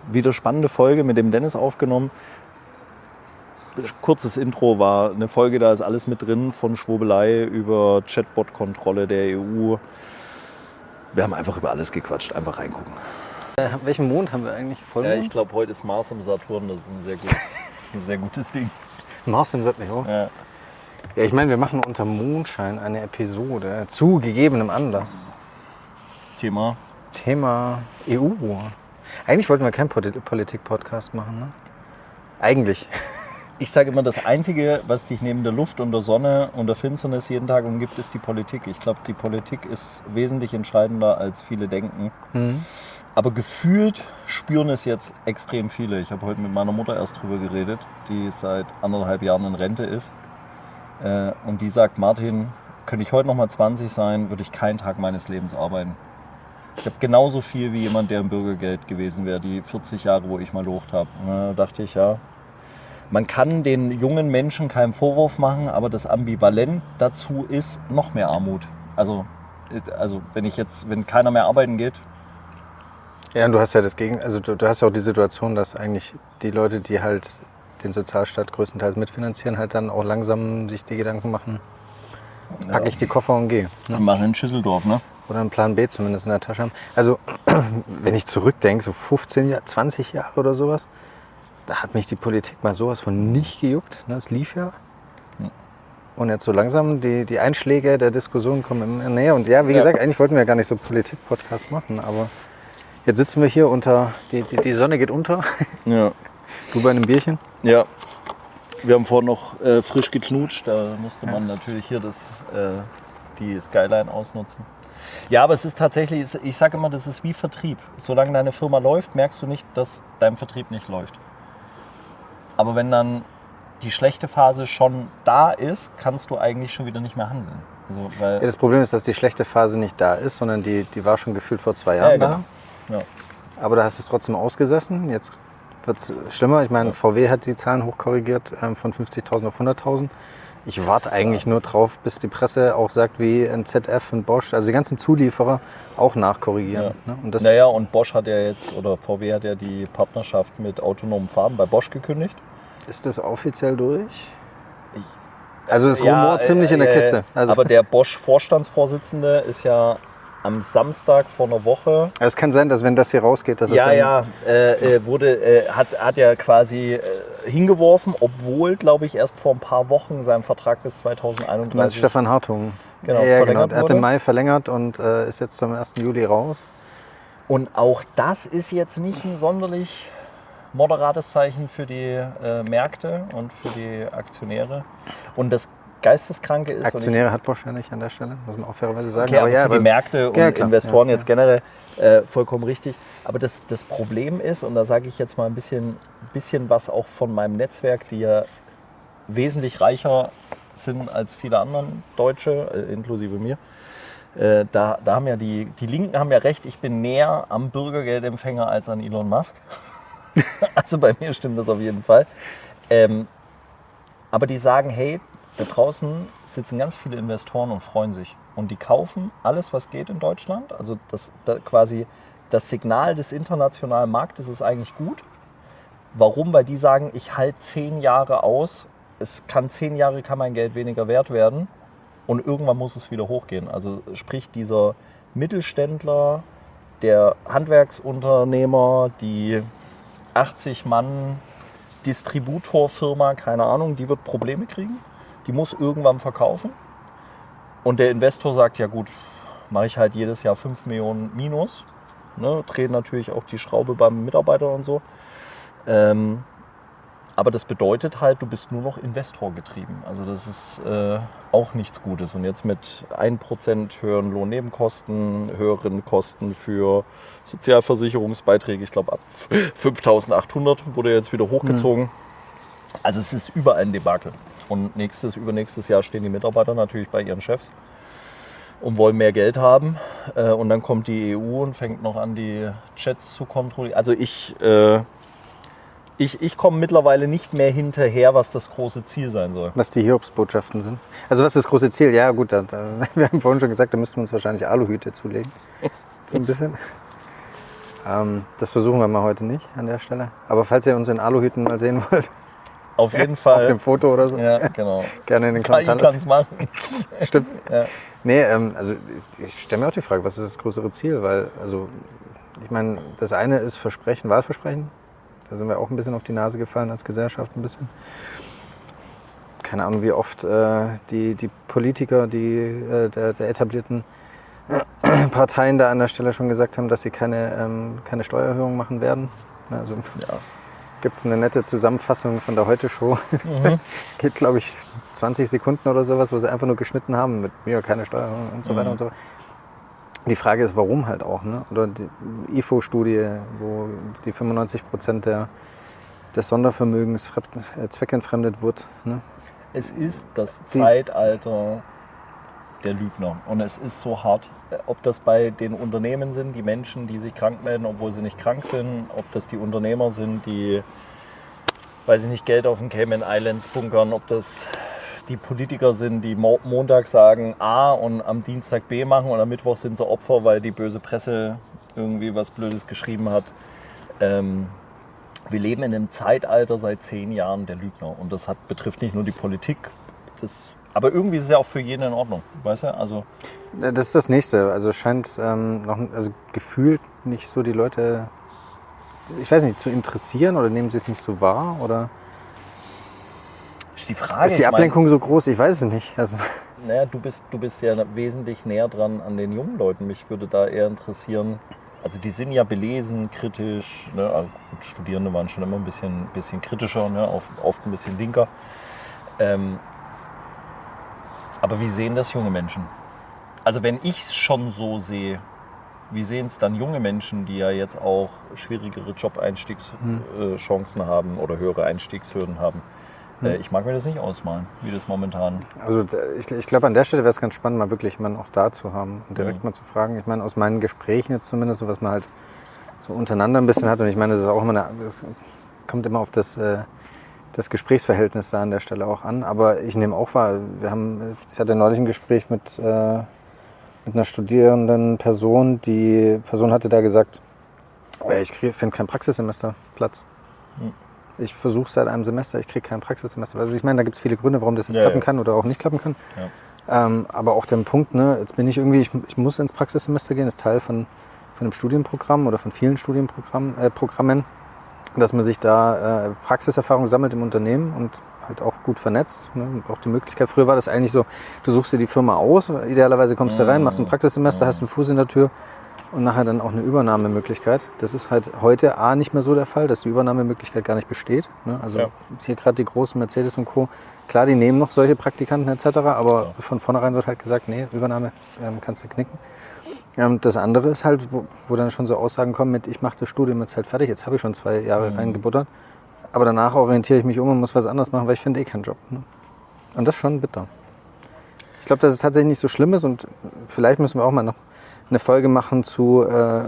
wieder spannende Folge mit dem Dennis aufgenommen. Kurzes Intro war eine Folge, da ist alles mit drin, von Schwurbelei über Chatbot-Kontrolle der EU. Wir haben einfach über alles gequatscht, einfach reingucken. Welchen Mond haben wir eigentlich? Vollmond? Ja, ich glaube, heute ist Mars im Saturn, das ist ein sehr gutes Ding. Mars im Saturn, oh. Ja. Ja, ich meine, wir machen unter Mondschein eine Episode zu gegebenem Anlass. Thema EU. Eigentlich wollten wir keinen Politik-Podcast machen, ne? Eigentlich. Ich sage immer, das Einzige, was dich neben der Luft und der Sonne und der Finsternis jeden Tag umgibt, ist die Politik. Ich glaube, die Politik ist wesentlich entscheidender, als viele denken. Mhm. Aber gefühlt spüren es jetzt extrem viele. Ich habe heute mit meiner Mutter erst drüber geredet, die seit 1,5 Jahren in Rente ist. Und die sagt, Martin, könnte ich heute noch mal 20 sein, würde ich keinen Tag meines Lebens arbeiten. Ich habe genauso viel wie jemand, der im Bürgergeld gewesen wäre, die 40 Jahre, wo ich mal locht habe. Da dachte ich, ja, man kann den jungen Menschen keinen Vorwurf machen, aber das Ambivalent dazu ist noch mehr Armut. Also wenn keiner mehr arbeiten geht. Ja, und du hast ja du hast ja auch die Situation, dass eigentlich die Leute, die halt den Sozialstaat größtenteils mitfinanzieren, halt dann auch langsam sich die Gedanken machen, packe ich die Koffer und gehe. Ne? Machen in Schüsseldorf, ne? Oder einen Plan B zumindest in der Tasche haben. Also, wenn ich zurückdenke, so 15 Jahre, 20 Jahre oder sowas, da hat mich die Politik mal sowas von nicht gejuckt. Ne? Es lief ja. Und jetzt so langsam, die Einschläge der Diskussion kommen immer näher. Und ja, wie gesagt, eigentlich wollten wir ja gar nicht so Politik-Podcast machen, aber jetzt sitzen wir hier unter, die Sonne geht unter. Ja. Du bei einem Bierchen? Ja. Wir haben vorhin noch frisch geknutscht, da musste man natürlich hier die Skyline ausnutzen. Ja, aber es ist tatsächlich, ich sage immer, das ist wie Vertrieb. Solange deine Firma läuft, merkst du nicht, dass dein Vertrieb nicht läuft. Aber wenn dann die schlechte Phase schon da ist, kannst du eigentlich schon wieder nicht mehr handeln. Also, weil Das Problem ist, dass die schlechte Phase nicht da ist, sondern die war schon gefühlt vor 2 Jahren genau. da. Ja. Aber da hast du es trotzdem ausgesessen. Jetzt wird es schlimmer. Ich meine, VW hat die Zahlen hochkorrigiert von 50.000 auf 100.000. Ich warte eigentlich nur drauf, bis die Presse auch sagt, wie ein ZF, ein Bosch, also die ganzen Zulieferer auch nachkorrigieren. Ja. Ne? Und und Bosch hat ja jetzt, oder VW hat ja die Partnerschaft mit autonomen Fahren bei Bosch gekündigt. Ist das offiziell durch? Also ist Rumor ziemlich in der Kiste. Also aber der Bosch-Vorstandsvorsitzende ist ja am Samstag vor einer Woche. Es kann sein, dass wenn das hier rausgeht, dass hat ja quasi hingeworfen, obwohl, glaube ich, erst vor ein paar Wochen sein Vertrag bis 2031. Du meinst Stefan Hartung? Genau, ja, genau. Er hat im Mai verlängert und ist jetzt zum 1. Juli raus. Und auch das ist jetzt nicht ein sonderlich moderates Zeichen für die Märkte und für die Aktionäre. Und das Geisteskranke ist... Aktionäre hat Bosch ja nicht an der Stelle, muss man auch fairerweise sagen. Okay, aber für die Märkte und Investoren jetzt generell vollkommen richtig. Aber das Problem ist, und da sage ich jetzt mal ein bisschen was auch von meinem Netzwerk, die ja wesentlich reicher sind als viele anderen Deutsche, inklusive mir. Da haben ja die Linken haben ja recht, ich bin näher am Bürgergeldempfänger als an Elon Musk. Also bei mir stimmt das auf jeden Fall. Aber die sagen, hey, da draußen sitzen ganz viele Investoren und freuen sich. Und die kaufen alles, was geht in Deutschland. Also quasi das Signal des internationalen Marktes ist eigentlich gut. Warum? Weil die sagen, ich halte 10 Jahre aus. 10 Jahre kann mein Geld weniger wert werden. Und irgendwann muss es wieder hochgehen. Also sprich, dieser Mittelständler, der Handwerksunternehmer, die 80-Mann-Distributorfirma, keine Ahnung, die wird Probleme kriegen. Die muss irgendwann verkaufen. Und der Investor sagt, ja gut, mache ich halt jedes Jahr 5 Millionen Minus. Ne, dreht natürlich auch die Schraube beim Mitarbeiter und so. Aber das bedeutet halt, du bist nur noch Investor getrieben. Also das ist auch nichts Gutes. Und jetzt mit 1% höheren Lohnnebenkosten, höheren Kosten für Sozialversicherungsbeiträge, ich glaube ab 5.800 wurde jetzt wieder hochgezogen. Also es ist überall ein Debakel. Und übernächstes Jahr stehen die Mitarbeiter natürlich bei ihren Chefs und wollen mehr Geld haben. Und dann kommt die EU und fängt noch an, die Chats zu kontrollieren. Also ich komme mittlerweile nicht mehr hinterher, was das große Ziel sein soll. Was die Hiobsbotschaften sind. Also was ist das große Ziel? Ja gut, wir haben vorhin schon gesagt, da müssten wir uns wahrscheinlich Aluhüte zulegen. So ein bisschen. Das versuchen wir mal heute nicht an der Stelle. Aber falls ihr uns in Aluhüten mal sehen wollt, Auf jeden Fall. auf dem Foto oder so, Ja, genau. gerne in den Ich Kommentaren. kann es machen. Stimmt. Ja. Nee, also ich stelle mir auch die Frage, was ist das größere Ziel? Weil, also, ich meine, das eine ist Versprechen, Wahlversprechen. Da sind wir auch ein bisschen auf die Nase gefallen als Gesellschaft ein bisschen. Keine Ahnung, wie oft die Politiker, der etablierten Parteien da an der Stelle schon gesagt haben, dass sie keine Steuererhöhung machen werden. Also gibt es eine nette Zusammenfassung von der Heute-Show. Geht, glaube ich, 20 Sekunden oder sowas, wo sie einfach nur geschnitten haben mit mir keine Steuererhöhung und so weiter und so. Die Frage ist, warum halt auch. Ne? Oder die IFO-Studie, wo die 95% des Sondervermögens zweckentfremdet wird. Ne? Es ist das Zeitalter der Lügner. Und es ist so hart, ob das bei den Unternehmen sind, die Menschen, die sich krank melden, obwohl sie nicht krank sind, ob das die Unternehmer sind, die, weiß ich nicht, Geld auf den Cayman Islands bunkern, ob das die Politiker sind, die Montag sagen A und am Dienstag B machen und am Mittwoch sind sie Opfer, weil die böse Presse irgendwie was Blödes geschrieben hat. Wir leben in einem Zeitalter seit 10 Jahren der Lügner. Und das betrifft nicht nur die Politik, aber irgendwie ist es ja auch für jeden in Ordnung, weißt du? Also das ist das Nächste. Also es scheint also gefühlt nicht so die Leute, ich weiß nicht, zu interessieren oder nehmen sie es nicht so wahr? Oder ist die Frage. Ist die Ablenkung so groß? Ich weiß es nicht. Also. Naja, du bist ja wesentlich näher dran an den jungen Leuten. Mich würde da eher interessieren, also die sind ja belesen, kritisch. Ne? Also gut, Studierende waren schon immer ein bisschen kritischer, ne? Oft ein bisschen linker. Aber wie sehen das junge Menschen? Also wenn ich es schon so sehe, wie sehen es dann junge Menschen, die ja jetzt auch schwierigere Job-Einstiegschancen haben oder höhere Einstiegshürden haben? Ich mag mir das nicht ausmalen, wie das momentan... Also ich glaube, an der Stelle wäre es ganz spannend, mal wirklich jemanden auch da zu haben und direkt mal zu fragen. Ich meine, aus meinen Gesprächen jetzt zumindest, so was man halt so untereinander ein bisschen hat, und ich meine, das ist auch immer es kommt immer auf das Gesprächsverhältnis da an der Stelle auch an. Aber ich nehme auch wahr, ich hatte neulich ein Gespräch mit einer studierenden Person. Die Person hatte da gesagt, ich finde keinen Praxissemesterplatz. Ich versuche seit einem Semester, ich kriege kein Praxissemester. Also ich meine, da gibt es viele Gründe, warum das jetzt klappen kann oder auch nicht klappen kann. Ja. Aber auch der Punkt, ne, jetzt bin ich irgendwie, ich muss ins Praxissemester gehen, ist Teil von einem Studienprogramm oder von vielen Studienprogrammen, dass man sich da Praxiserfahrung sammelt im Unternehmen und halt auch gut vernetzt. Ne? Und auch die Möglichkeit, früher war das eigentlich so, du suchst dir die Firma aus, idealerweise kommst du rein, machst ein Praxissemester, hast einen Fuß in der Tür und nachher dann auch eine Übernahmemöglichkeit. Das ist halt heute nicht mehr so der Fall, dass die Übernahmemöglichkeit gar nicht besteht. Ne? Also hier gerade die großen Mercedes und Co. Klar, die nehmen noch solche Praktikanten etc., aber von vornherein wird halt gesagt, nee, Übernahme kannst du knicken. Das andere ist halt, wo dann schon so Aussagen kommen mit, ich mache das Studium jetzt halt fertig, jetzt habe ich schon 2 Jahre reingebuttert, aber danach orientiere ich mich um und muss was anderes machen, weil ich finde keinen Job. Ne? Und das ist schon bitter. Ich glaube, dass es tatsächlich nicht so schlimm ist und vielleicht müssen wir auch mal noch eine Folge machen zu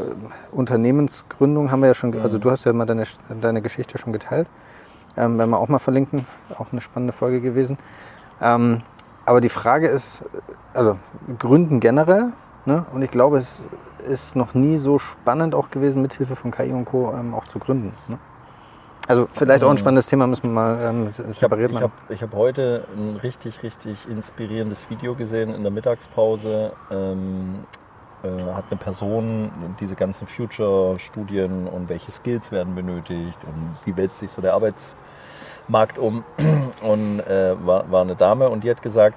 Unternehmensgründung, haben wir ja schon, also du hast ja mal deine Geschichte schon geteilt, werden wir auch mal verlinken, auch eine spannende Folge gewesen. Aber die Frage ist, also Gründen generell, ne? Und ich glaube, es ist noch nie so spannend auch gewesen, mithilfe von KI und Co. Auch zu gründen. Ne? Also vielleicht auch ein spannendes Thema, müssen wir mal separiert machen. Ich hab heute ein richtig inspirierendes Video gesehen in der Mittagspause. Hat eine Person diese ganzen Future-Studien und welche Skills werden benötigt und wie wälzt sich so der Arbeitsmarkt um. Und war eine Dame und die hat gesagt,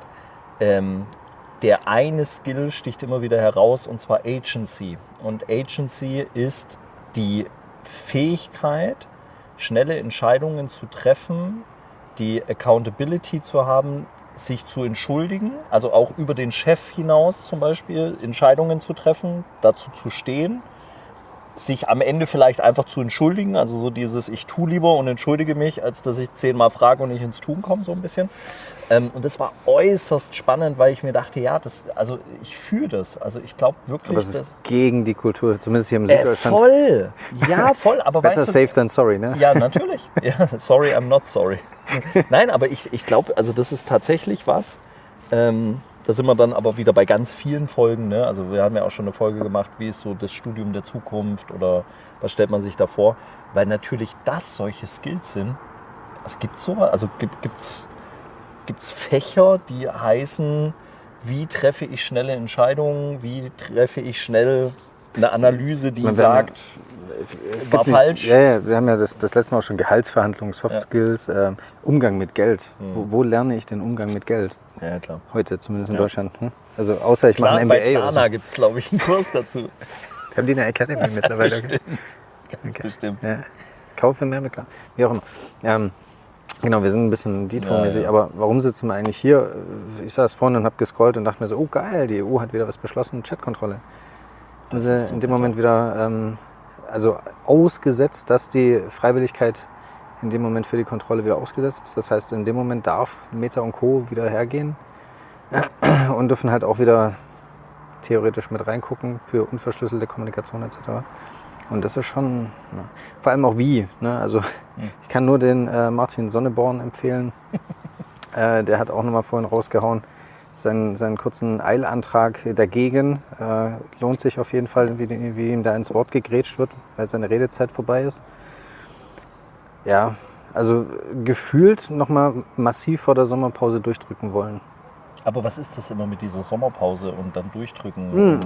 der eine Skill sticht immer wieder heraus und zwar Agency. Und Agency ist die Fähigkeit, schnelle Entscheidungen zu treffen, die Accountability zu haben, sich zu entschuldigen, also auch über den Chef hinaus zum Beispiel Entscheidungen zu treffen, dazu zu stehen, sich am Ende vielleicht einfach zu entschuldigen, also so dieses ich tue lieber und entschuldige mich, als dass ich 10-mal frage und nicht ins Tun komme, so ein bisschen. Und das war äußerst spannend, weil ich mir dachte, ja, also ich fühle das, also ich glaube wirklich... Aber es ist gegen die Kultur, zumindest hier im Süddeutschland. Voll, ja voll, aber better safe than sorry, ne? Ja, natürlich, ja, sorry, I'm not sorry. Nein, aber ich glaube, also das ist tatsächlich was, da sind wir dann aber wieder bei ganz vielen Folgen. Ne? Also wir haben ja auch schon eine Folge gemacht, wie ist so das Studium der Zukunft oder was stellt man sich da vor? Weil natürlich das solche Skills sind. Also gibt es sowas? Also gibt's Fächer, die heißen, wie treffe ich schnelle Entscheidungen, wie treffe ich schnell eine Analyse, die sagt, es war falsch. Ja, wir haben ja das letzte Mal auch schon Gehaltsverhandlungen, Soft Skills, Umgang mit Geld. Wo lerne ich den Umgang mit Geld? Ja, klar. Heute, zumindest in Deutschland. Also außer ich mache ein MBA bei Klarna oder so. gibt es, glaube ich, einen Kurs dazu. Haben die eine Academy mittlerweile? Bestimmt. Ganz bestimmt. Ja. Kaufe mehr mit Klarna. Wie auch immer. Genau, wir sind ein bisschen Detour-mäßig, aber warum sitzen wir eigentlich hier? Ich saß vorne und habe gescrollt und dachte mir so, oh geil, die EU hat wieder was beschlossen, Chatkontrolle. Das ist in dem Moment wieder, also ausgesetzt, dass die Freiwilligkeit in dem Moment für die Kontrolle wieder ausgesetzt ist. Das heißt, in dem Moment darf Meta und Co. wieder hergehen und dürfen halt auch wieder theoretisch mit reingucken für unverschlüsselte Kommunikation etc. Und das ist schon, vor allem auch wie. Ne? Also ich kann nur den Martin Sonneborn empfehlen. Der hat auch nochmal vorhin rausgehauen, seinen kurzen Eilantrag dagegen. Lohnt sich auf jeden Fall, wie ihm da ins Wort gegrätscht wird, weil seine Redezeit vorbei ist. Ja, also gefühlt nochmal massiv vor der Sommerpause durchdrücken wollen. Aber was ist das immer mit dieser Sommerpause und dann durchdrücken?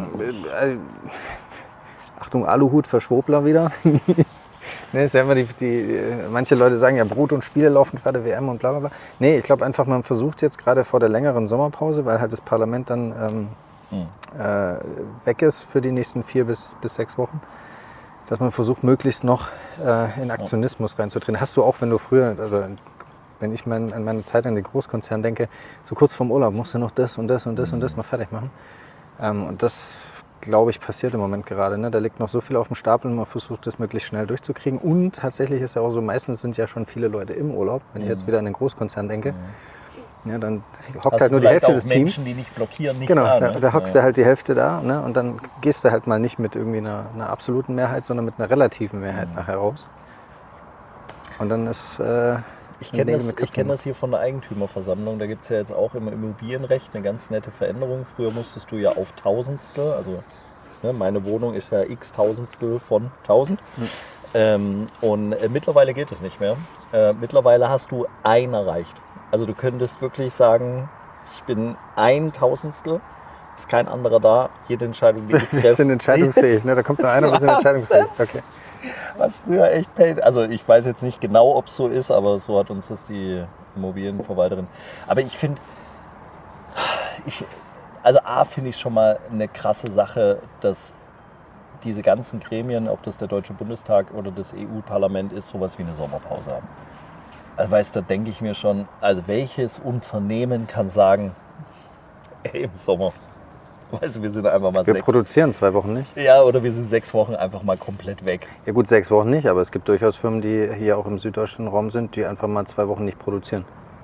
Achtung, Aluhut für Schwobler wieder. Ne, ist ja immer manche Leute sagen ja, Brot und Spiele laufen gerade, WM und bla bla bla. Nee, ich glaube einfach, man versucht jetzt gerade vor der längeren Sommerpause, weil halt das Parlament dann weg ist für die nächsten 4 bis 6 Wochen, dass man versucht, möglichst noch in Aktionismus reinzutreten. Hast du auch, wenn du früher, also wenn ich an meine Zeit an den Großkonzern denke, so kurz vorm Urlaub musst du noch das und das und das und das noch fertig machen. Und das, glaube ich, passiert im Moment gerade. Ne? Da liegt noch so viel auf dem Stapel und man versucht, das möglichst schnell durchzukriegen. Und tatsächlich ist ja auch so, meistens sind ja schon viele Leute im Urlaub. Wenn ich jetzt wieder an den Großkonzern denke, ja, dann hockt halt nur die Hälfte des Teams. Menschen, die nicht blockieren, nicht genau, da, ne? da hockst du halt die Hälfte da, ne? Und dann gehst du halt mal nicht mit irgendwie einer absoluten Mehrheit, sondern mit einer relativen Mehrheit nachher raus. Und dann ist... Ich kenne das hier von der Eigentümerversammlung. Da gibt es ja jetzt auch im Immobilienrecht eine ganz nette Veränderung. Früher musstest du ja auf Tausendstel, also ne, meine Wohnung ist ja x Tausendstel von 1000. Und mittlerweile geht es nicht mehr. Mittlerweile hast du ein erreicht. Also du könntest wirklich sagen, ich bin 1/1000, ist kein anderer da. Jede Entscheidung, die ich treffe... Wir sind entscheidungsfähig, ne? Da kommt nur einer, wir sind entscheidungsfähig. Okay. Was früher echt pain. Also ich weiß jetzt nicht genau, ob es so ist, aber so hat uns das die Immobilienverwalterin. Aber ich finde, finde ich schon mal eine krasse Sache, dass diese ganzen Gremien, ob das der Deutsche Bundestag oder das EU-Parlament ist, sowas wie eine Sommerpause haben. Also weißt du, da denke ich mir schon, also welches Unternehmen kann sagen, ey, im Sommer, weißt du, wir sind einfach mal Wir produzieren 2 Wochen nicht. Ja, oder wir sind 6 Wochen einfach mal komplett weg. Ja gut, 6 Wochen nicht, aber es gibt durchaus Firmen, die hier auch im süddeutschen Raum sind, die einfach mal 2 Wochen nicht produzieren.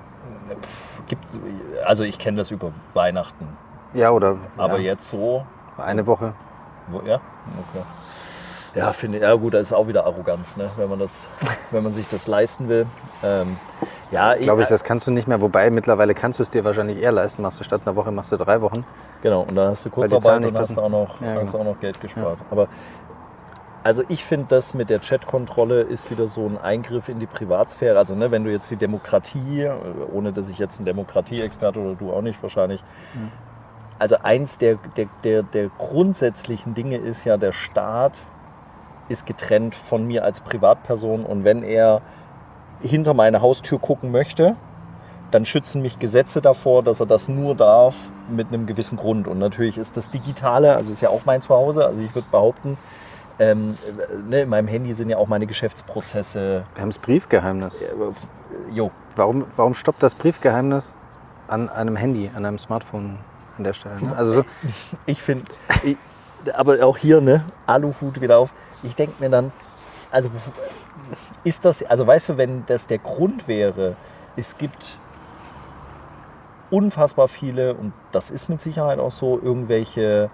Also ich kenne das über Weihnachten. Ja, oder... Aber jetzt so... Eine Woche. Ja, okay. Ja, finde ich, ja gut, das ist auch wieder Arroganz, ne? wenn man sich das leisten will. Glaube ich, das kannst du nicht mehr. Wobei, mittlerweile kannst du es dir wahrscheinlich eher leisten. Machst du statt einer Woche, machst du 3 Wochen. Genau, und dann hast du Kurzarbeit und hast auch noch Geld gespart. Ja. Aber also ich finde, das mit der Chatkontrolle ist wieder so ein Eingriff in die Privatsphäre. Also ne, wenn du jetzt die Demokratie, ohne dass ich jetzt ein Demokratieexperte oder du auch nicht wahrscheinlich, also eins der grundsätzlichen Dinge ist ja, der Staat ist getrennt von mir als Privatperson und wenn er hinter meine Haustür gucken möchte, dann schützen mich Gesetze davor, dass er das nur darf mit einem gewissen Grund. Und natürlich ist das Digitale, also ist ja auch mein Zuhause, also ich würde behaupten, in meinem Handy sind ja auch meine Geschäftsprozesse. Wir haben das Briefgeheimnis. Jo. Warum stoppt das Briefgeheimnis an einem Handy, an einem Smartphone an der Stelle? Ne? Also so. Ich finde, aber auch hier, ne, Aluhut wieder auf. Ich denke mir dann, also ist das, also weißt du, wenn das der Grund wäre, es gibt unfassbar viele, und das ist mit Sicherheit auch so, irgendwelche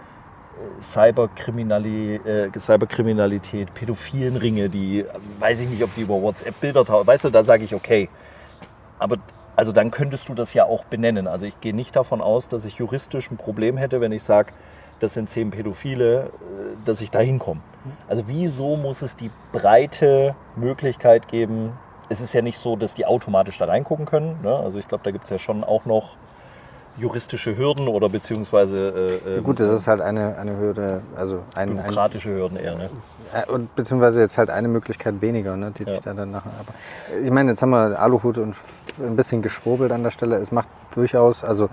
Cyberkriminalität, pädophilen Ringe, die, weiß ich nicht, ob die über WhatsApp Bilder tauchen, weißt du, da sage ich okay. Aber Also dann könntest du das ja auch benennen. Also ich gehe nicht davon aus, dass ich juristisch ein Problem hätte, wenn ich sage, das sind 10 Pädophile, dass ich da hinkomme. Also wieso muss es die breite Möglichkeit geben? Es ist ja nicht so, dass die automatisch da reingucken können. Ne? Also ich glaube, da gibt es ja schon auch noch juristische Hürden oder beziehungsweise Gut, das ist halt eine Hürde, also bürokratische Hürden eher. Ne? Und beziehungsweise jetzt halt eine Möglichkeit weniger, ne, die dich dann nachher. Aber ich meine, jetzt haben wir Aluhut und ein bisschen geschwurbelt an der Stelle. Es macht durchaus, also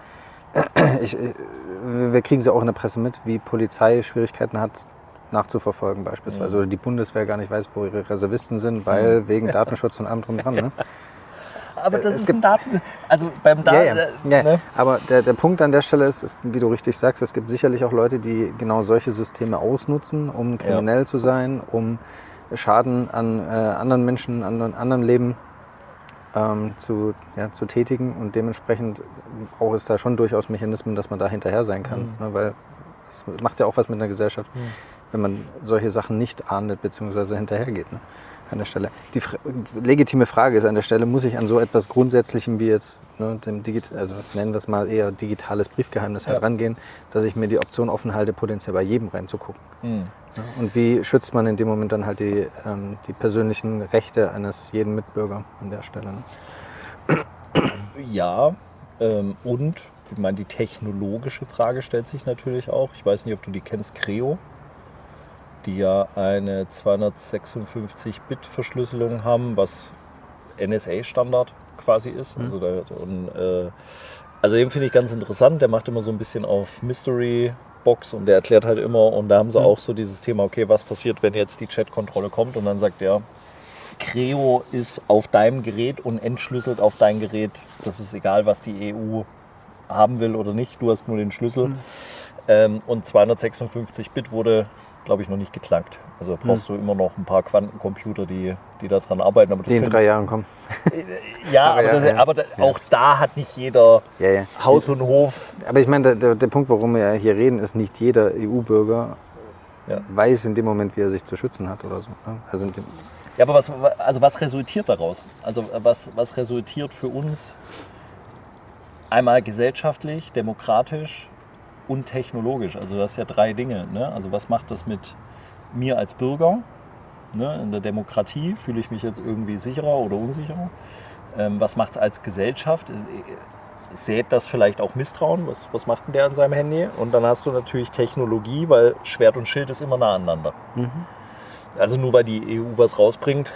wir kriegen es ja auch in der Presse mit, wie Polizei Schwierigkeiten hat, nachzuverfolgen beispielsweise. Oder die Bundeswehr gar nicht weiß, wo ihre Reservisten sind, weil wegen Datenschutz und allem drum dran. Ne? Aber das ist ein Daten... Also beim Daten... Ne? Aber der Punkt an der Stelle ist, wie du richtig sagst, es gibt sicherlich auch Leute, die genau solche Systeme ausnutzen, um kriminell zu sein, um Schaden an anderen Menschen, an anderen Leben zu tätigen. Und dementsprechend braucht es da schon durchaus Mechanismen, dass man da hinterher sein kann. Ne? Weil es macht ja auch was mit einer Gesellschaft, wenn man solche Sachen nicht ahndet bzw. hinterhergeht. Ne? An der Stelle. Die legitime Frage ist an der Stelle, muss ich an so etwas Grundsätzlichem wie jetzt dem also nennen wir es mal eher digitales Briefgeheimnis halt rangehen, dass ich mir die Option offen halte, potenziell bei jedem reinzugucken. Ja, und wie schützt man in dem Moment dann halt die persönlichen Rechte eines jeden Mitbürger an der Stelle? Ne? Ja, und ich meine, die technologische Frage stellt sich natürlich auch. Ich weiß nicht, ob du die kennst, Creo, die ja eine 256-Bit-Verschlüsselung haben, was NSA-Standard quasi ist. Also den finde ich ganz interessant. Der macht immer so ein bisschen auf Mystery Box und der erklärt halt immer, und da haben sie auch so dieses Thema, okay, was passiert, wenn jetzt die Chat-Kontrolle kommt, und dann sagt er, Creo ist auf deinem Gerät und entschlüsselt auf dein Gerät. Das ist egal, was die EU haben will oder nicht, du hast nur den Schlüssel. Und 256-Bit wurde, glaube ich, noch nicht geknackt. Also brauchst du immer noch ein paar Quantencomputer, die daran arbeiten. Aber das die in 3 Jahren kommen. Aber auch da hat nicht jeder Haus und Hof. Aber ich meine, der Punkt, worum wir hier reden, ist, nicht jeder EU-Bürger weiß in dem Moment, wie er sich zu schützen hat oder so. Also aber was resultiert daraus? Also was resultiert für uns einmal gesellschaftlich, demokratisch und technologisch? Also das sind ja 3 Dinge. Ne? Also was macht das mit mir als Bürger? Ne? In der Demokratie fühle ich mich jetzt irgendwie sicherer oder unsicherer? Was macht es als Gesellschaft? Sät das vielleicht auch Misstrauen? Was macht denn der an seinem Handy? Und dann hast du natürlich Technologie, weil Schwert und Schild ist immer nah aneinander. Also nur weil die EU was rausbringt,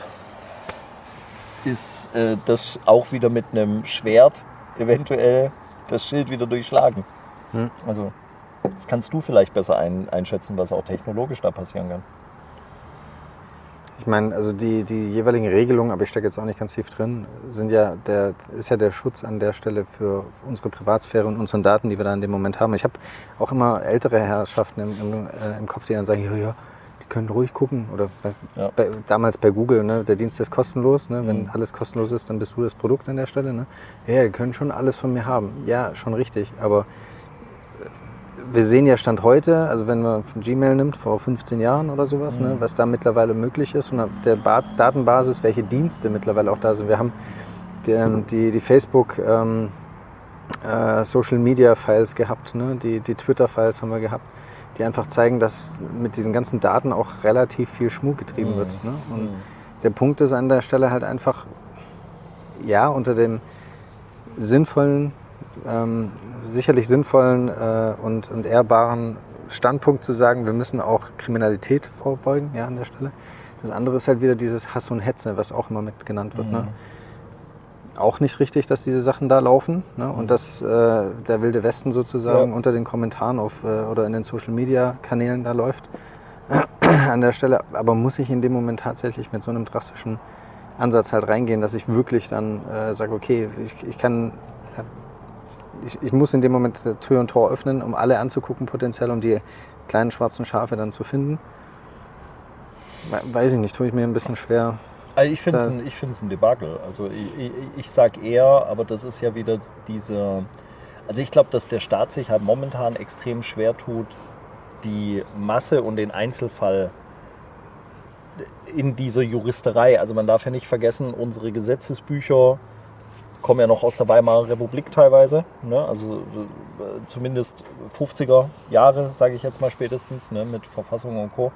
ist das auch wieder mit einem Schwert eventuell das Schild wieder durchschlagen. Also das kannst du vielleicht besser einschätzen, was auch technologisch da passieren kann. Ich meine, also die jeweiligen Regelungen, aber ich stecke jetzt auch nicht ganz tief drin, ist ja der Schutz an der Stelle für unsere Privatsphäre und unsere Daten, die wir da in dem Moment haben. Ich habe auch immer ältere Herrschaften im Kopf, die dann sagen, ja, die können ruhig gucken. Oder damals bei Google, ne, der Dienst ist kostenlos. Ne, wenn alles kostenlos ist, dann bist du das Produkt an der Stelle. Ne? Ja, die können schon alles von mir haben. Ja, schon richtig, aber wir sehen ja Stand heute, also wenn man von Gmail nimmt, vor 15 Jahren oder sowas, ne, was da mittlerweile möglich ist und auf der Datenbasis, welche Dienste mittlerweile auch da sind. Wir haben die Facebook Social Media Files gehabt, ne, die Twitter Files haben wir gehabt, die einfach zeigen, dass mit diesen ganzen Daten auch relativ viel Schmuck getrieben wird. Ne? Und der Punkt ist an der Stelle halt einfach, ja, unter dem sinnvollen, sicherlich sinnvollen und ehrbaren Standpunkt zu sagen, wir müssen auch Kriminalität vorbeugen, ja, an der Stelle. Das andere ist halt wieder dieses Hass und Hetze, was auch immer mit genannt wird. Ne? Auch nicht richtig, dass diese Sachen da laufen, ne? Und dass der wilde Westen sozusagen unter den Kommentaren oder in den Social-Media-Kanälen da läuft an der Stelle. Aber muss ich in dem Moment tatsächlich mit so einem drastischen Ansatz halt reingehen, dass ich wirklich dann sage, okay, ich muss in dem Moment Tür und Tor öffnen, um alle anzugucken potenziell, um die kleinen schwarzen Schafe dann zu finden. Weiß ich nicht, tue ich mir ein bisschen schwer. Also ich finde es ein Debakel. Also ich sage eher, aber das ist ja wieder diese... Also ich glaube, dass der Staat sich halt momentan extrem schwer tut, die Masse und den Einzelfall in dieser Juristerei. Also man darf ja nicht vergessen, unsere Gesetzesbücher komme ja noch aus der Weimarer Republik teilweise, ne? Also zumindest 50er Jahre, sage ich jetzt mal spätestens, ne? Mit Verfassung und Co.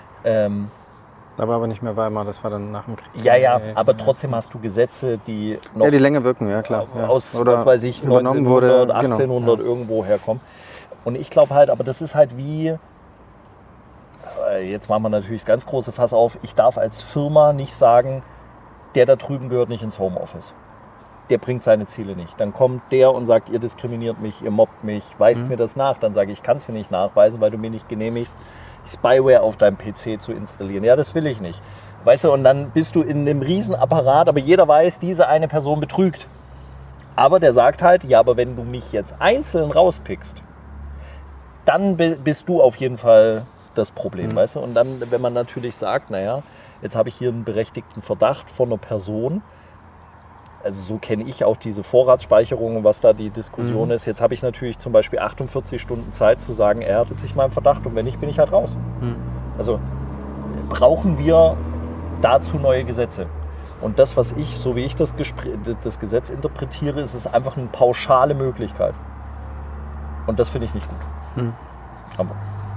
Da war aber nicht mehr Weimar, das war dann nach dem Krieg. Ja, aber trotzdem hast du Gesetze, die noch ja, die länger wirken, ja klar. Ja. aus, Oder was weiß ich, übernommen 1900, wurde, 1800 genau. irgendwo herkommen. Und ich glaube halt, aber das ist halt wie, jetzt machen wir natürlich das ganz große Fass auf, ich darf als Firma nicht sagen, der da drüben gehört nicht ins Homeoffice. Der bringt seine Ziele nicht. Dann kommt der und sagt, ihr diskriminiert mich, ihr mobbt mich, weist mir das nach. Dann sage ich, kann es dir nicht nachweisen, weil du mir nicht genehmigst, Spyware auf deinem PC zu installieren. Ja, das will ich nicht. Weißt du, und dann bist du in einem Riesenapparat, aber jeder weiß, diese eine Person betrügt. Aber der sagt halt, ja, aber wenn du mich jetzt einzeln rauspickst, dann bist du auf jeden Fall das Problem, weißt du? Und dann, wenn man natürlich sagt, naja, jetzt habe ich hier einen berechtigten Verdacht von einer Person, also so kenne ich auch diese Vorratsspeicherung und was da die Diskussion ist. Jetzt habe ich natürlich zum Beispiel 48 Stunden Zeit zu sagen, er hat sich meinen Verdacht und wenn nicht, bin ich halt raus. Also brauchen wir dazu neue Gesetze. Und das, was ich, so wie ich das Gesetz interpretiere, ist es einfach eine pauschale Möglichkeit. Und das finde ich nicht gut. Aber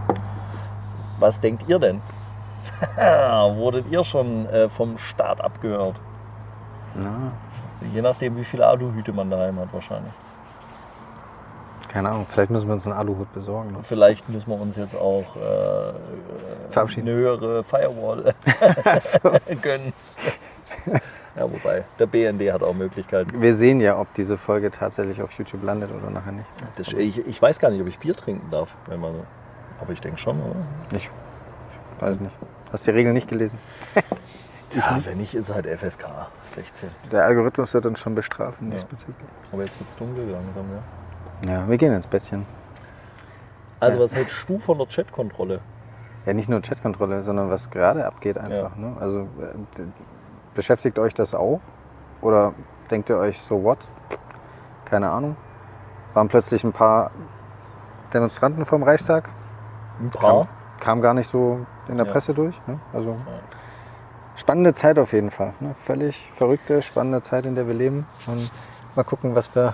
was denkt ihr denn? Wurdet ihr schon vom Staat abgehört? Ja. Je nachdem, wie viele Aluhüte man daheim hat wahrscheinlich. Keine Ahnung, vielleicht müssen wir uns einen Aluhut besorgen. Ne? Vielleicht müssen wir uns jetzt auch Verabschieden. eine höhere Firewall gönnen. Ja, wobei, der BND hat auch Möglichkeiten. Wir sehen ja, ob diese Folge tatsächlich auf YouTube landet oder nachher nicht. Ich weiß gar nicht, ob ich Bier trinken darf. Wenn man, aber ich denke schon, oder? Ich weiß nicht. Hast die Regeln nicht gelesen? Ja, wenn nicht, ist halt FSK 16. Der Algorithmus wird uns schon bestrafen diesbezüglich. Aber jetzt wird es dunkel langsam, ja. Ja, wir gehen ins Bettchen. Also was hältst du von der Chatkontrolle? Ja, nicht nur Chatkontrolle, sondern was gerade abgeht einfach. Ne? Also beschäftigt euch das auch? Oder denkt ihr euch so what? Keine Ahnung. Waren plötzlich ein paar Demonstranten vom Reichstag? Ein paar? Kam gar nicht so in der Presse durch. Ne? Also spannende Zeit auf jeden Fall. Ne? Völlig verrückte, spannende Zeit, in der wir leben. Und mal gucken, was wir...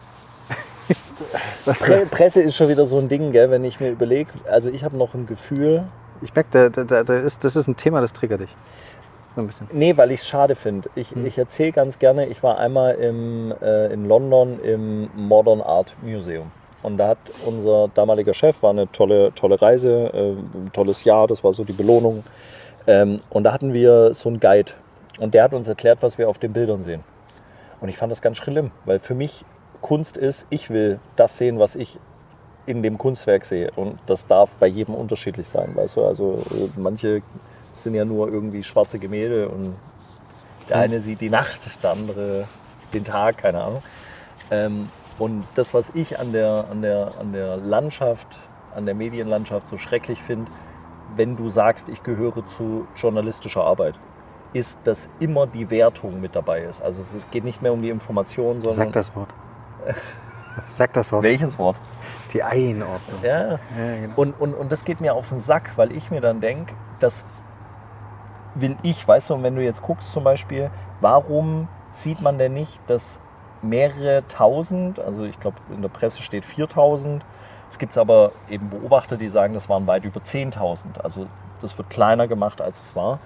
Presse ist schon wieder so ein Ding, gell, wenn ich mir überlege. Also ich habe noch ein Gefühl... Ich merke, das ist ein Thema, das triggert dich. So ein bisschen. Nee, weil ich es schade finde. Ich erzähle ganz gerne, ich war einmal in London im Modern Art Museum. Und da hat unser damaliger Chef, war eine tolle Reise, ein tolles Jahr, das war so die Belohnung. Und da hatten wir so einen Guide. Und der hat uns erklärt, was wir auf den Bildern sehen. Und ich fand das ganz schlimm, weil für mich Kunst ist, ich will das sehen, was ich in dem Kunstwerk sehe. Und das darf bei jedem unterschiedlich sein, weißt du? Also manche sind ja nur irgendwie schwarze Gemälde und der eine sieht die Nacht, der andere den Tag, keine Ahnung. Und das, was ich an der Landschaft, an der Medienlandschaft so schrecklich finde, wenn du sagst, ich gehöre zu journalistischer Arbeit, ist, dass immer die Wertung mit dabei ist. Also es geht nicht mehr um die Information, sondern... Sag das Wort. Sag das Wort. Welches Wort? Die Einordnung. Ja, genau. Und das geht mir auf den Sack, weil ich mir dann denke, das will ich, weißt du, und wenn du jetzt guckst zum Beispiel, warum sieht man denn nicht, dass mehrere tausend, also ich glaube in der Presse steht 4.000, es gibt aber eben Beobachter, die sagen, das waren weit über 10.000, also das wird kleiner gemacht, als es war.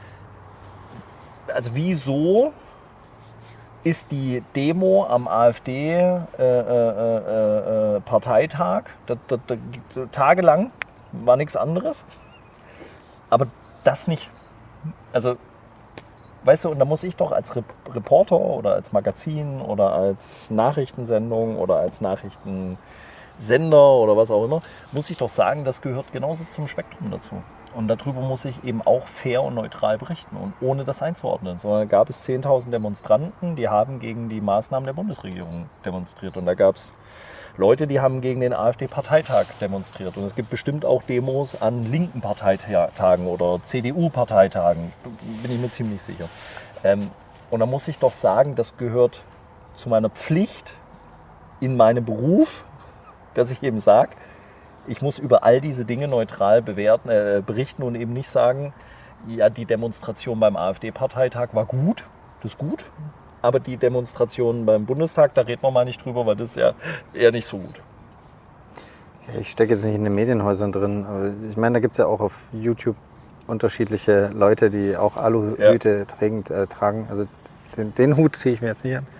Also wieso ist die Demo am AfD-Parteitag, tagelang, war nichts anderes, aber das nicht. Also, weißt du, und da muss ich doch als Reporter oder als Magazin oder als Nachrichtensendung oder als Nachrichtensender oder was auch immer, muss ich doch sagen, das gehört genauso zum Spektrum dazu. Und darüber muss ich eben auch fair und neutral berichten und ohne das einzuordnen. Sondern gab es 10.000 Demonstranten, die haben gegen die Maßnahmen der Bundesregierung demonstriert. Und da gab es Leute, die haben gegen den AfD-Parteitag demonstriert. Und es gibt bestimmt auch Demos an linken Parteitagen oder CDU-Parteitagen. Bin ich mir ziemlich sicher. Und da muss ich doch sagen, das gehört zu meiner Pflicht in meinem Beruf, dass ich eben sage, ich muss über all diese Dinge neutral berichten und eben nicht sagen, ja, die Demonstration beim AfD-Parteitag war gut, das ist gut, aber die Demonstrationen beim Bundestag, da reden wir mal nicht drüber, weil das ist ja eher nicht so gut. Ich stecke jetzt nicht in den Medienhäusern drin, aber ich meine, da gibt es ja auch auf YouTube unterschiedliche Leute, die auch Aluhüte tragen. Also den Hut ziehe ich mir jetzt nicht an.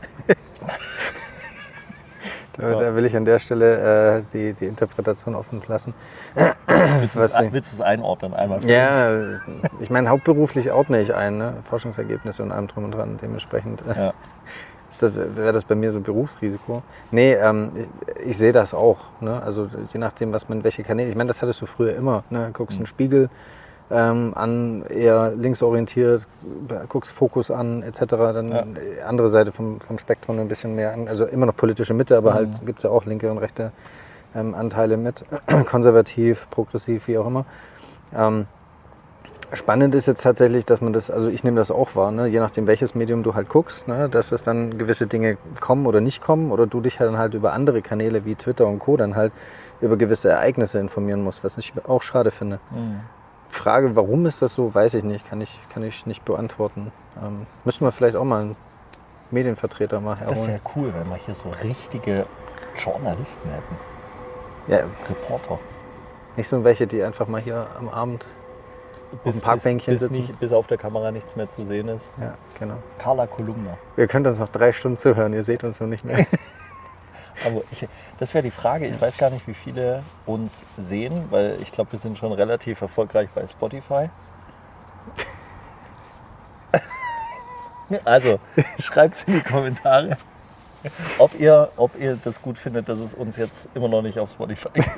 Da will ich an der Stelle die Interpretation offen lassen. Willst du es einordnen einmal für uns? Ja, ich meine, hauptberuflich ordne ich ein, ne? Forschungsergebnisse und allem drum und dran. Dementsprechend wäre das bei mir so ein Berufsrisiko. Nee, ich sehe das auch. Ne? Also je nachdem, welche Kanäle. Ich meine, das hattest du früher immer. Ne? Guckst einen Spiegel an, eher linksorientiert, guckst Fokus an, etc. Dann andere Seite vom Spektrum ein bisschen mehr an. Also immer noch politische Mitte, aber halt gibt es ja auch linke und rechte Anteile mit. Konservativ, progressiv, wie auch immer. Spannend ist jetzt tatsächlich, dass man das, also ich nehme das auch wahr, ne? Je nachdem welches Medium du halt guckst, ne? Dass es dann gewisse Dinge kommen oder nicht kommen oder du dich dann halt über andere Kanäle wie Twitter und Co. dann halt über gewisse Ereignisse informieren musst, was ich auch schade finde. Frage, warum ist das so, weiß ich nicht, kann ich nicht beantworten. Müssen wir vielleicht auch mal einen Medienvertreter mal herholen. Das wäre cool, wenn wir hier so richtige Journalisten hätten. Ja, Reporter. nicht so welche, die einfach mal hier am Abend auf dem Parkbänkchen sitzen. Bis auf der Kamera nichts mehr zu sehen ist. Ja, genau. Carla Kolumna. Ihr könnt uns noch 3 Stunden zuhören, ihr seht uns noch nicht mehr. Aber das wäre die Frage, ich weiß gar nicht, wie viele uns sehen, weil ich glaube, wir sind schon relativ erfolgreich bei Spotify. Also, schreibt es in die Kommentare, ob ihr das gut findet, dass es uns jetzt immer noch nicht auf Spotify gibt.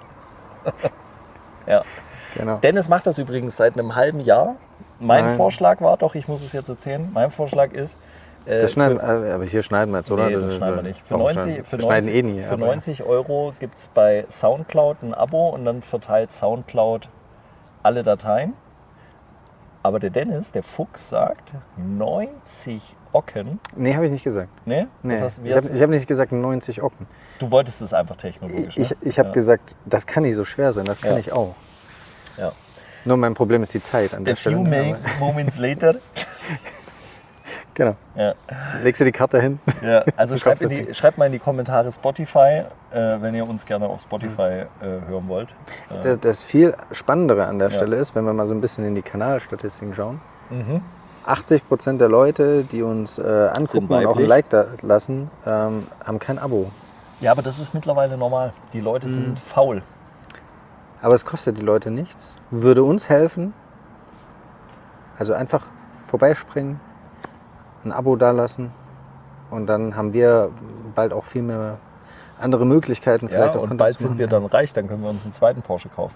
Ja. Genau. Dennis macht das übrigens seit einem halben Jahr. Mein Vorschlag war doch, ich muss es jetzt erzählen, mein Vorschlag ist... Das schneiden, aber hier schneiden wir jetzt, oder? Nee, das schneiden wir nicht. Für 90 Euro gibt es bei Soundcloud ein Abo und dann verteilt Soundcloud alle Dateien. Aber der Dennis, der Fuchs, sagt 90 Ocken. Nee, habe ich nicht gesagt. Nee? Nee. Ich habe nicht gesagt 90 Ocken. Du wolltest es einfach technologisch, ne? Ich habe gesagt, das kann nicht so schwer sein, das kann ich auch. Ja. Nur mein Problem ist die Zeit an der Stelle. A few moments later. Genau. Ja. Legst du die Karte hin? Ja, also schreibt mal in die Kommentare Spotify, wenn ihr uns gerne auf Spotify hören wollt. Das viel Spannendere an der Stelle ist, wenn wir mal so ein bisschen in die Kanalstatistiken schauen. 80% der Leute, die uns angucken und auch ein Like da lassen, haben kein Abo. Ja, aber das ist mittlerweile normal. Die Leute sind faul. Aber es kostet die Leute nichts. Würde uns helfen. Also einfach vorbeispringen, ein Abo dalassen und dann haben wir bald auch viel mehr andere Möglichkeiten. Vielleicht auch und bald sind wir dann reich, dann können wir uns einen zweiten Porsche kaufen.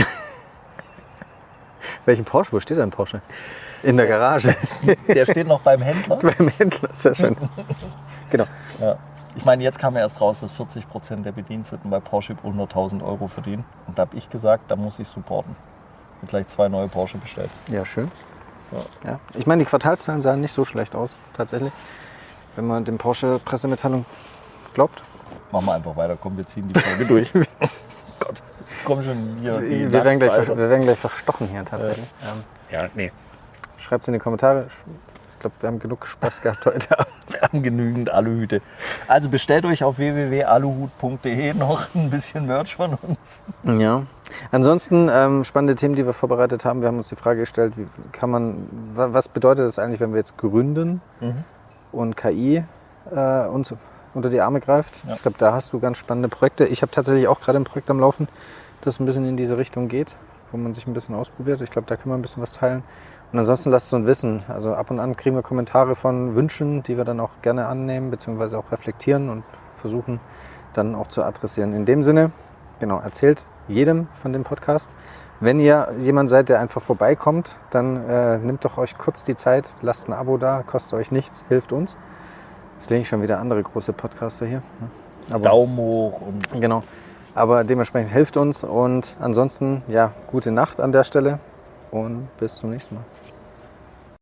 Welchen Porsche? Wo steht denn Porsche? In der Garage. Der steht noch beim Händler. Beim Händler, sehr schön. Genau. Ja. Ich meine, jetzt kam ja erst raus, dass 40% der Bediensteten bei Porsche über 100.000 Euro verdienen. Und da habe ich gesagt, da muss ich supporten. Ich habe gleich 2 neue Porsche bestellt. Ja, schön. Ja. Ich meine, die Quartalszahlen sahen nicht so schlecht aus, tatsächlich. Wenn man dem Porsche-Pressemitteilung glaubt. Machen wir einfach weiter, komm, wir ziehen die Folge durch. Gott, komm schon hier. Wir werden gleich verstochen hier tatsächlich. Ja, nee. Schreibt es in die Kommentare. Ich glaube, wir haben genug Spaß gehabt heute. Wir haben genügend Aluhüte. Also bestellt euch auf www.aluhut.de noch ein bisschen Merch von uns. Ja. Ansonsten spannende Themen, die wir vorbereitet haben. Wir haben uns die Frage gestellt, was bedeutet das eigentlich, wenn wir jetzt gründen und KI uns unter die Arme greift? Ja. Ich glaube, da hast du ganz spannende Projekte. Ich habe tatsächlich auch gerade ein Projekt am Laufen, das ein bisschen in diese Richtung geht, wo man sich ein bisschen ausprobiert. Ich glaube, da können wir ein bisschen was teilen. Und ansonsten lasst es uns wissen. Also ab und an kriegen wir Kommentare von Wünschen, die wir dann auch gerne annehmen, beziehungsweise auch reflektieren und versuchen dann auch zu adressieren. In dem Sinne, genau, erzählt jedem von dem Podcast. Wenn ihr jemand seid, der einfach vorbeikommt, dann nehmt doch euch kurz die Zeit, lasst ein Abo da, kostet euch nichts, hilft uns. Jetzt lehne ich schon wieder andere große Podcaster hier. Aber, Daumen hoch. Und genau. Aber dementsprechend hilft uns und ansonsten, ja, gute Nacht an der Stelle und bis zum nächsten Mal.